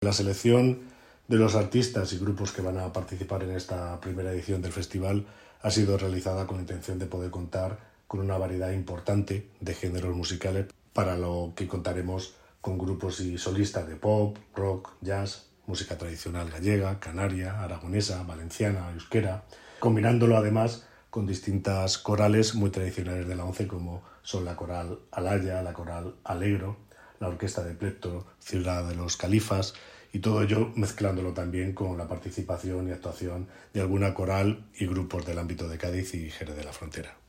La selección de los artistas y grupos que van a participar en esta primera edición del festival ha sido realizada con la intención de poder contar con una variedad importante de géneros musicales, para lo que contaremos con grupos y solistas de pop, rock, jazz, música tradicional gallega, canaria, aragonesa, valenciana, euskera, combinándolo además con distintas corales muy tradicionales de la ONCE, como son la coral Alaya, la coral Alegro, la orquesta de Plecto, Ciudad de los Califas, y todo ello mezclándolo también con la participación y actuación de alguna coral y grupos del ámbito de Cádiz y Jerez de la Frontera.